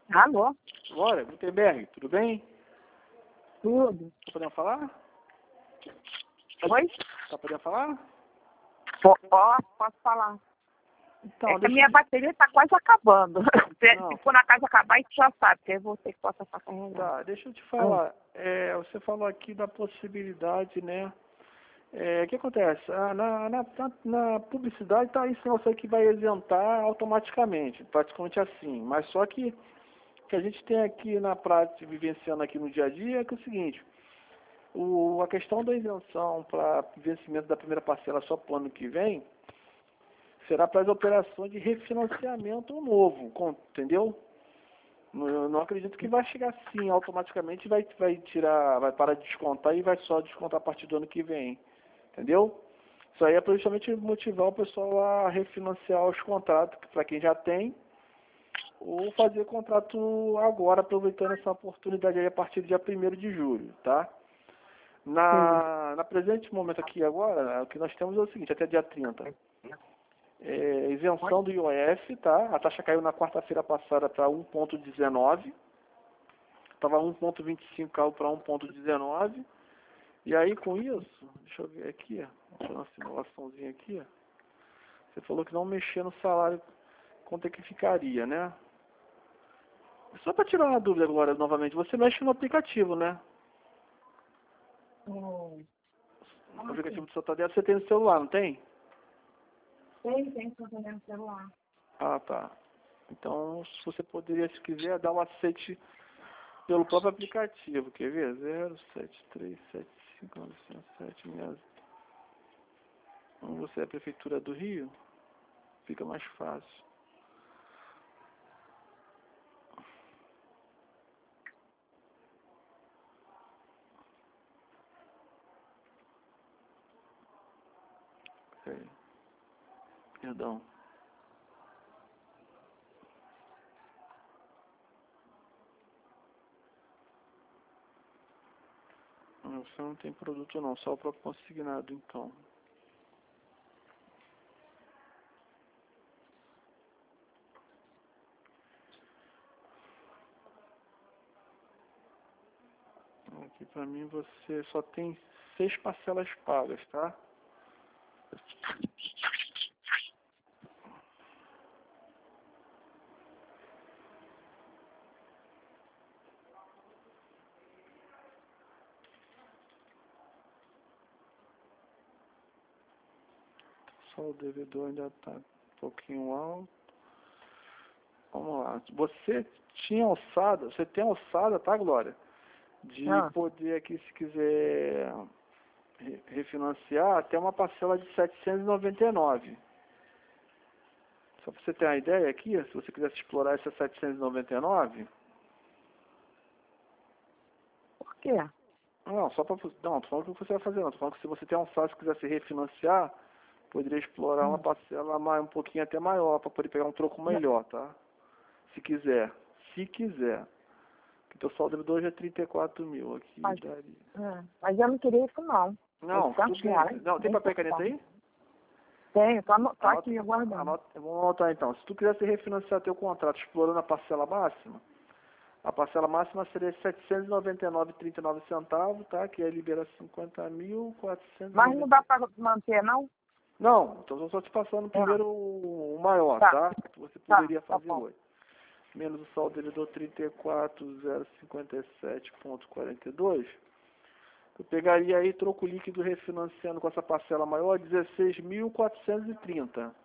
Alô? Glória, Gutenberg, tudo bem? Tudo. Tá podendo falar? Oi? Tá podendo falar? Posso falar. Então, É que a minha bateria está quase acabando. Se for na casa acabar, a gente já sabe, que é você que possa estar carregando. Tá, deixa eu te falar. Você falou aqui da possibilidade, né? O que acontece? Na publicidade está isso, você que vai isentar automaticamente, praticamente assim. Mas só que o que a gente tem aqui na prática, vivenciando aqui no dia a dia, é que é o seguinte: a questão da isenção para vencimento da primeira parcela só para o ano que vem será para as operações de refinanciamento novo, entendeu? Eu não acredito que vai chegar assim automaticamente, vai parar de descontar e vai só descontar a partir do ano que vem, entendeu? Isso aí é para justamente motivar o pessoal a refinanciar os contratos para quem já tem, ou fazer contrato agora, aproveitando essa oportunidade aí a partir do dia 1º de julho, tá? Na presente momento aqui agora, o que nós temos é o seguinte: até dia 30. Isenção do IOF, tá? A taxa caiu na quarta-feira passada para 1,19. Estava 1,25, caiu para 1,19. E aí, com isso, deixa eu ver aqui, vou fazer uma simulaçãozinha aqui. Você falou que não mexer no salário, quanto é que ficaria, né? Só para tirar uma dúvida agora, novamente, você mexe no aplicativo, né? O aplicativo do Santander você tem no celular, não tem? Tem Santander no celular. Ah, tá. Então, se você poderia, se quiser, dar um aceite pelo próprio aplicativo. Quer ver? 073759760. Você é a Prefeitura do Rio? Fica mais fácil. Peraí. Perdão. Você não tem produto não, só o próprio consignado então. Aqui pra mim você só tem 6 parcelas pagas, tá? Só o devedor ainda tá um pouquinho alto. Vamos lá. Você tem alçada, tá, Glória? De poder aqui, se quiser refinanciar, até uma parcela de 799. Só para você ter uma ideia aqui, se você quisesse explorar essa 799. Por quê? Não, só para. Não, tô falando o que você vai fazer, não. Tô falando que se você tem um sócio que quiser se refinanciar, poderia explorar uma parcela um pouquinho até maior, para poder pegar um troco melhor, tá? Se quiser. Se quiser. Porque teu saldo devedor hoje é 34 mil aqui. Mas, daria. mas eu não queria isso, não. Não, tudo bem. Não, tem papel e caneta aí? Tenho, tô aqui aguardando. Vamos anotar então. Se tu quisesse refinanciar teu contrato explorando a parcela máxima, a parcela máxima seria R$ 799,39, tá? Que aí libera 50.400. Mas não dá para manter, não? Não, então eu só te passando primeiro o maior, tá? Que você poderia fazer hoje. Menos o saldo devedor 34.057,42. Eu pegaria aí troco líquido refinanciando com essa parcela maior, 16.430.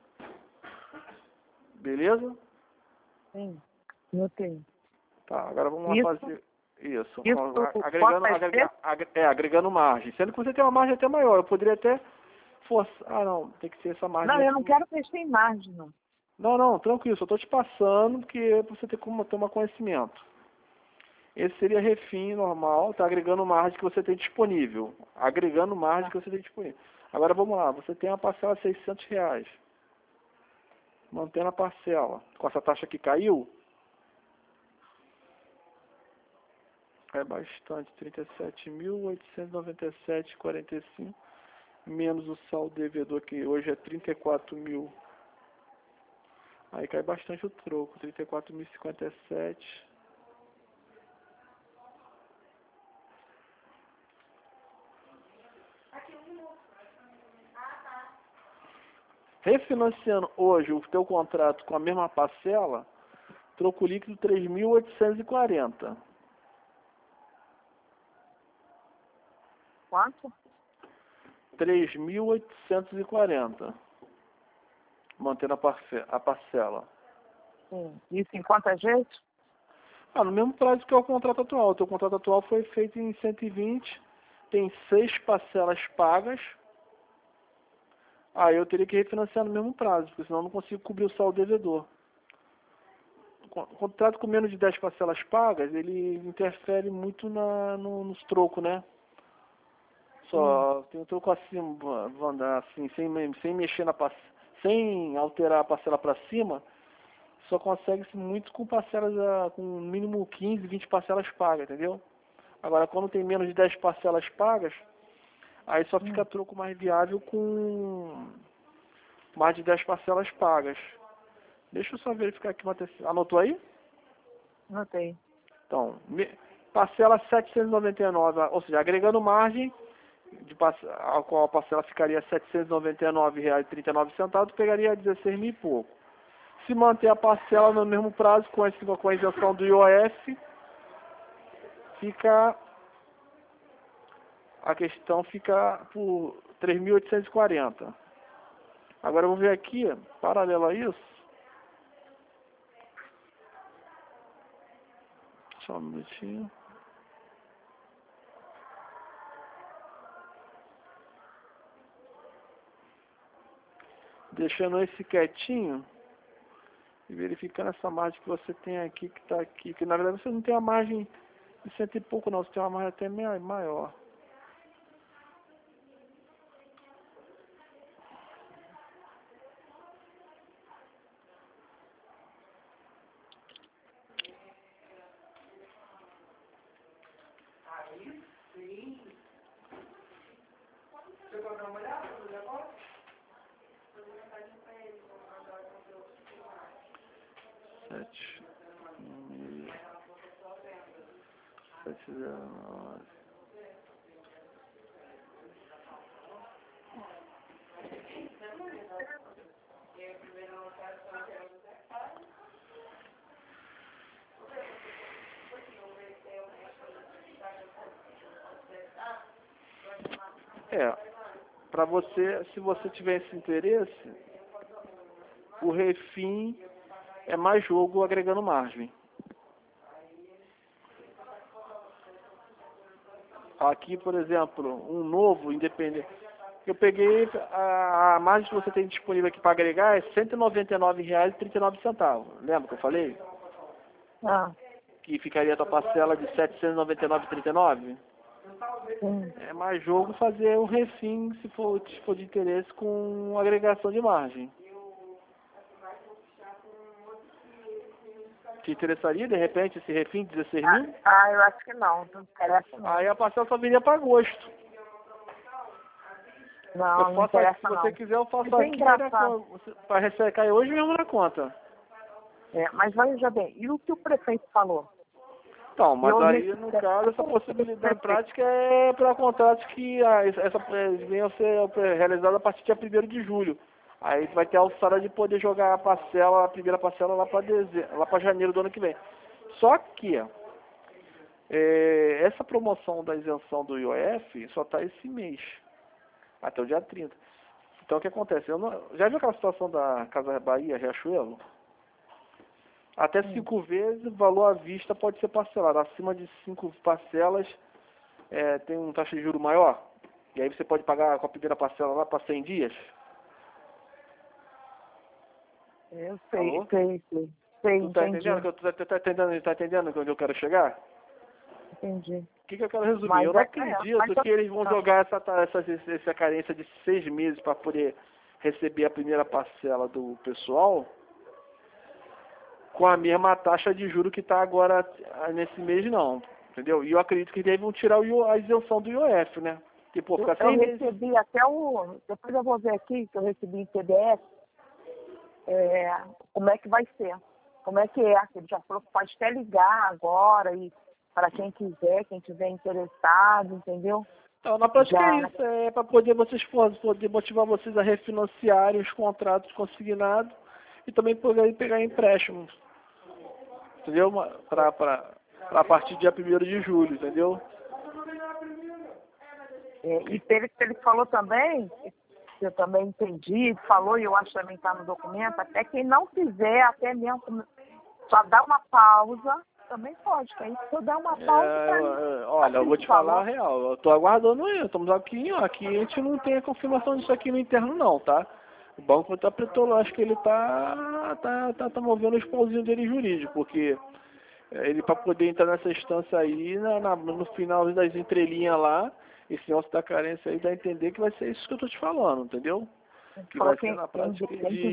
Beleza? Sim, eu tenho. Tá, agora vamos lá fazer isso. Agregando margem. Sendo que você tem uma margem até maior. Eu poderia até forçar. Ah, não, tem que ser essa margem. Não, eu não quero ter sem margem, não. Não, tranquilo. Só estou te passando porque você tem como tomar conhecimento. Esse seria refim normal, tá? Agregando margem que você tem disponível. Agregando margem que você tem disponível. Agora vamos lá, você tem uma parcela de R$600. Mantendo a parcela. Com essa taxa que caiu, é bastante. 37.897,45. Menos o saldo devedor, que hoje é 34 mil. Aí cai bastante o troco. 34.057. Refinanciando hoje o teu contrato com a mesma parcela, troco líquido 3.840. Quanto? 3.840. Mantendo a parcela. Sim. Isso em quantas vezes? No mesmo prazo que é o contrato atual. O teu contrato atual foi feito em 120, tem 6 parcelas pagas. Aí eu teria que refinanciar no mesmo prazo, porque senão eu não consigo cobrir o saldo devedor. O contrato com menos de 10 parcelas pagas, ele interfere muito nos trocos, né? Só tem um troco assim, assim sem mexer sem alterar a parcela para cima, só consegue-se muito com parcelas, com mínimo 15, 20 parcelas pagas, entendeu? Agora, quando tem menos de 10 parcelas pagas, aí só fica troco mais viável com mais de 10 parcelas pagas. Deixa eu só verificar aqui uma terceira. Anotou aí? Anotei. Então, parcela 799, ou seja, agregando margem, a qual a parcela ficaria R$ 799,39, pegaria 16 mil e pouco. Se manter a parcela no mesmo prazo, com a isenção do IOF, a questão fica por 3.840. Agora vamos ver aqui, paralelo a isso, só um minutinho. Deixando esse quietinho e verificando essa margem que você tem aqui, que está aqui, que na verdade você não tem a margem de 100 e pouco não, você tem uma margem até maior. Sete, 709. Para você, se você tiver esse interesse, o refim é mais jogo agregando margem. Aqui, por exemplo, um novo independente. Eu peguei a margem que você tem disponível aqui para agregar é R$ 199,39. Lembra que eu falei? Que ficaria a tua parcela de R$ 799,39? É mais jogo fazer o refim, se for de interesse, com agregação de margem. Te interessaria, de repente, esse refim de 16 mil? Eu acho que não interessa não. Aí a parcela só viria para agosto. Não, não interessa se você quiser, eu faço aqui para ressecar hoje mesmo na conta. Mas veja bem, e o que o prefeito falou? Então, mas aí, no caso, essa possibilidade prática é para contratos que venham a ser realizados a partir de 1º de julho. Aí vai ter a alçada de poder jogar a primeira parcela lá para janeiro do ano que vem. Só que essa promoção da isenção do IOF só está esse mês, até o dia 30. Então o que acontece? Já viu aquela situação da Casa Bahia, Riachuelo? Até 5 vezes o valor à vista pode ser parcelado. Acima de 5 parcelas tem uma taxa de juros maior. E aí você pode pagar com a primeira parcela lá para 100 dias. Eu sei. Tu tá entendendo? Tá entendendo onde eu quero chegar? Entendi. O que eu quero resumir? Eu não acredito que eles vão jogar essa carência de 6 meses para poder receber a primeira parcela do pessoal com a mesma taxa de juros que está agora nesse mês, não. Entendeu? E eu acredito que eles vão tirar a isenção do IOF, né? Tipo, ficar 6 meses. Eu recebi até depois eu vou ver aqui, que eu recebi em PDF, como é que vai ser. Como é que é. Ele já falou que pode até ligar agora e para quem quiser, quem tiver interessado, entendeu? Então, na prática Já, é isso, é para poder poder motivar vocês a refinanciarem os contratos consignados e também poder pegar empréstimos, entendeu? Para a partir do dia 1º de julho, entendeu? e ele falou também, que eu também entendi, falou, e eu acho que também está no documento, até quem não quiser, até mesmo só dar uma pausa, também pode, que aí se eu dar uma pausa para mim. Olha, eu vou te falar a real, eu tô aguardando isso, estamos aqui, ó, aqui a gente não tem a confirmação disso aqui no interno não, tá? O banco interpretou, eu acho que ele tá movendo os pauzinhos dele jurídico, porque ele para poder entrar nessa instância aí, no final das entrelinhas lá, esse negócio da carência aí dá a entender que vai ser isso que eu tô te falando, entendeu? Que vai ser na prática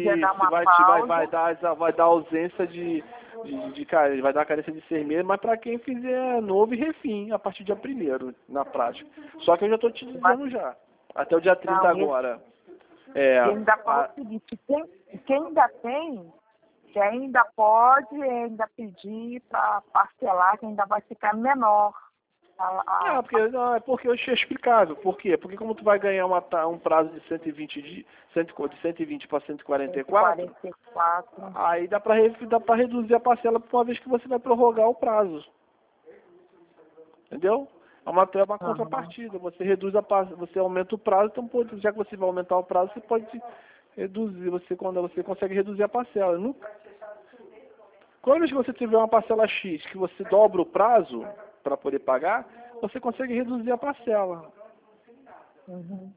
vai dar ausência vai dar carência de 6 meses, mas para quem fizer novo e refim, a partir do dia 1º, na prática. Só que eu já estou te dizendo já, até o dia 30 não, agora. Ainda falou o seguinte, quem ainda tem, que ainda pode ainda pedir para parcelar, que ainda vai ficar menor. Porque eu tinha explicado. Por quê? Porque como tu vai ganhar um prazo de 120 dias, de 120 para 144, aí dá para reduzir a parcela por uma vez que você vai prorrogar o prazo. Entendeu? É uma contrapartida. Você reduz você aumenta o prazo, então já que você vai aumentar o prazo, você pode reduzir, quando você consegue reduzir a parcela. Quando você tiver uma parcela X que você dobra o prazo para poder pagar, você consegue reduzir a parcela. Uhum.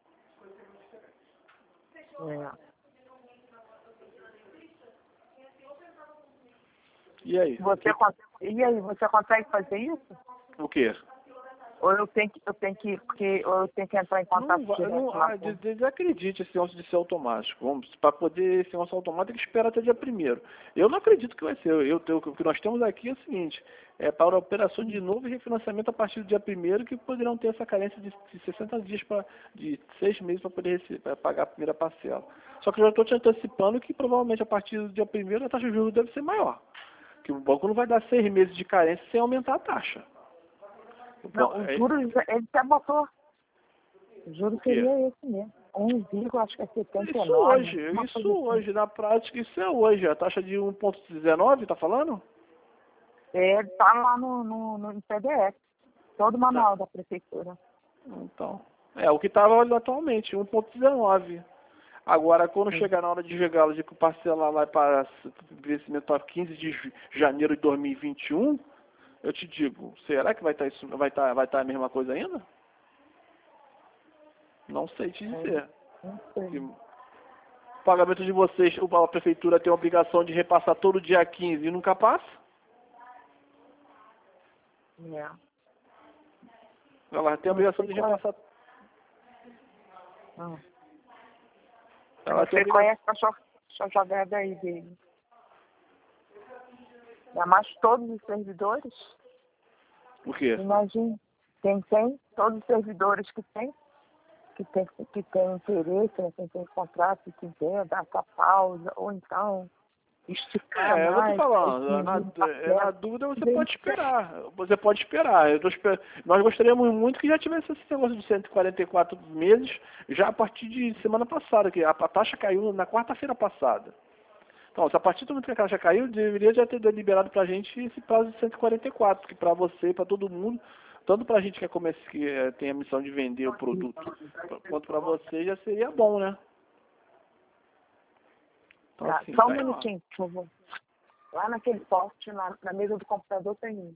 E aí? Você consegue fazer isso? O quê? Ou eu tenho que entrar em contato desacredite esse negócio de ser automático. Para poder esse negócio automático, tem que esperar até dia 1º. Eu não acredito que vai ser. O que nós temos aqui é o seguinte, para a operação de novo e refinanciamento a partir do dia 1º, que poderão ter essa carência de 60 dias, de 6 meses para poder pagar a primeira parcela. Só que eu já estou te antecipando que provavelmente a partir do dia 1º a taxa de juros deve ser maior. Que o banco não vai dar 6 meses de carência sem aumentar a taxa. Não, o juros, ele já botou. O juros seria esse mesmo. 1,79. Isso hoje, na prática, isso é hoje. A taxa de 1,19, tá falando? Ele tá lá no PDF. Todo o manual da prefeitura. Então, o que estava atualmente, 1,19. Agora, quando chegar na hora de chegá-lo, de parcelar lá para vencimento para 15 de janeiro de 2021, eu te digo, será que vai estar a mesma coisa ainda? Não sei te dizer. O pagamento de vocês, a prefeitura tem a obrigação de repassar todo dia 15 e nunca passa? Ela tem a obrigação de repassar. Você conhece a jogada aí dele? Ainda mais todos os servidores? O quê? Imagina, quem tem, todos os servidores que tem interesse, quem tem contrato, que quiser dar essa pausa, ou então esticar mais. Eu vou te falando, na dúvida você pode esperar. Você pode esperar. Nós gostaríamos muito que já tivesse esse negócio de 144 meses já a partir de semana passada, que a taxa caiu na quarta-feira passada. Então, se a partir do momento que a taxa caiu, deveria já ter liberado para a gente esse prazo de 144, que para você e para todo mundo, tanto para a gente que tem a missão de vender o produto, quanto para você, já seria bom, né? Então, assim, só um minutinho, por favor. Lá naquele poste, na mesa do computador, tem.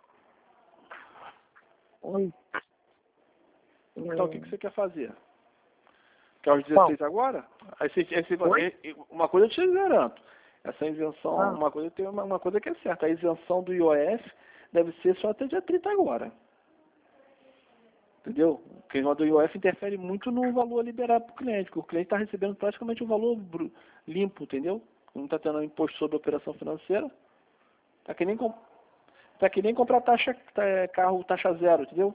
Oi. Então, o que você quer fazer? Quer os 16 agora? Uma coisa eu te garanto. Essa isenção, uma coisa que é certa. A isenção do IOF deve ser só até dia 30 agora. Entendeu? Porque o do IOF interfere muito no valor liberado para o cliente, porque o cliente está recebendo praticamente um valor limpo, entendeu? Não está tendo imposto sobre a operação financeira. Tá que nem comprar carro taxa zero, entendeu?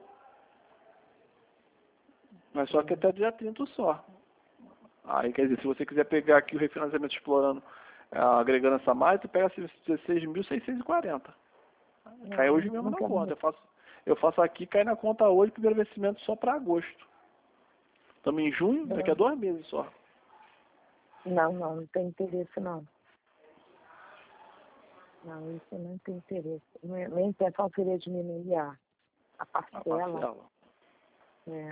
Mas só que até dia 30 só. Aí, quer dizer, se você quiser pegar aqui o refinanciamento explorando, agregando essa margem, tu pega 16.640. Cai hoje mesmo na conta. Eu faço aqui, cai na conta hoje, primeiro vencimento só para agosto. Estamos em junho, daqui a 2 meses só. Não tem interesse, não. Não, isso não tem interesse. Minha intenção seria diminuir a parcela. É.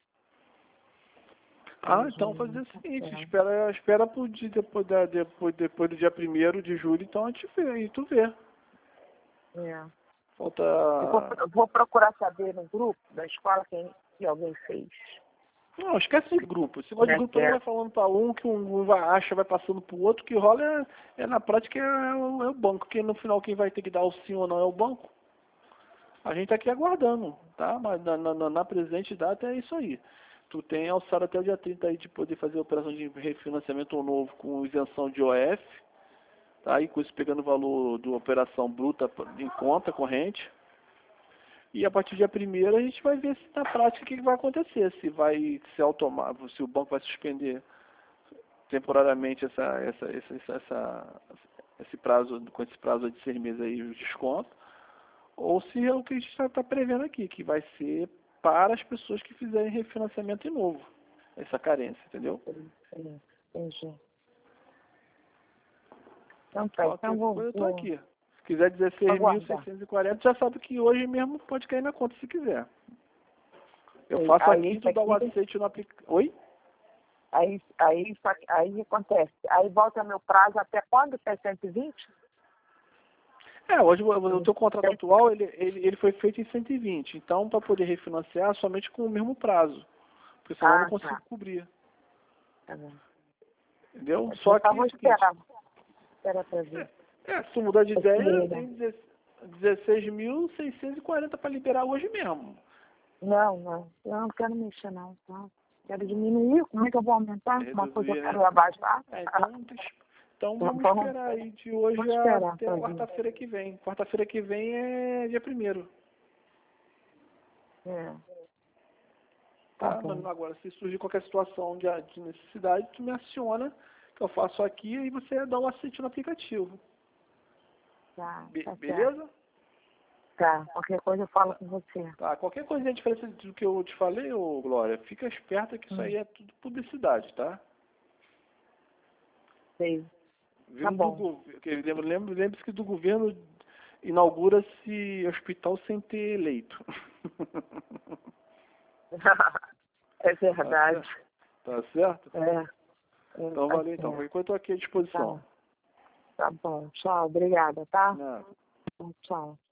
Então fazer o seguinte, espera pro dia, depois do dia 1º de julho, então a gente vê, e tu vê. Falta... Eu vou procurar saber no grupo da escola que alguém fez. Não, esquece de grupo. Esse negócio de grupo, todo mundo vai falando para um, que um vai passando para o outro, que rola na prática é o banco, que no final quem vai ter que dar o sim ou não é o banco. A gente tá aqui aguardando, tá? Mas na presente data é isso aí. Tu tem alçado até o dia 30 aí de poder fazer a operação de refinanciamento novo com isenção de OF, tá? E com isso pegando o valor da operação bruta em conta corrente. E a partir do dia 1º a gente vai ver se na prática o que vai acontecer, se vai ser automático, se o banco vai suspender temporariamente esse prazo, com esse prazo de 6 meses aí o desconto, ou se é o que a gente está prevendo aqui, que vai ser para as pessoas que fizerem refinanciamento de novo, essa carência, entendeu? Entendi. Então tá, então eu tô aqui. Se quiser 16.640, já sabe que hoje mesmo pode cair na conta se quiser. Eu faço aqui, tu dá o aceite no aplicativo. Oi? Aí acontece. Aí volta meu prazo até quando? Até 120? Hoje o teu contrato atual, ele foi feito em 120. Então, para poder refinanciar, somente com o mesmo prazo. Porque senão eu não consigo cobrir. Tá bom. Entendeu? Só que... Vou esperar pra ver. Se tu mudar de ideia, tem 16.640 para liberar hoje mesmo. Não quero mexer não, tá? Quero diminuir, como é que eu vou aumentar? Uma coisa eu quero abaixar. Então vamos esperar aí de hoje até quarta-feira que vem. Quarta-feira que vem é dia 1º. Tá? Agora, se surgir qualquer situação de necessidade, tu me aciona, que eu faço aqui, e você dá um aceite no aplicativo. Beleza? Tá, qualquer coisa eu falo com você. Tá, qualquer coisa diferente do que eu te falei, ô Glória, fica esperta que isso aí é tudo publicidade, tá? Sei. Tá bom. Lembre-se que do governo inaugura-se hospital sem ter leito. É verdade. Tá certo? Então valeu então. Eu estou aqui à disposição. Tá bom. Tchau. Obrigada, tá? Não. Tchau.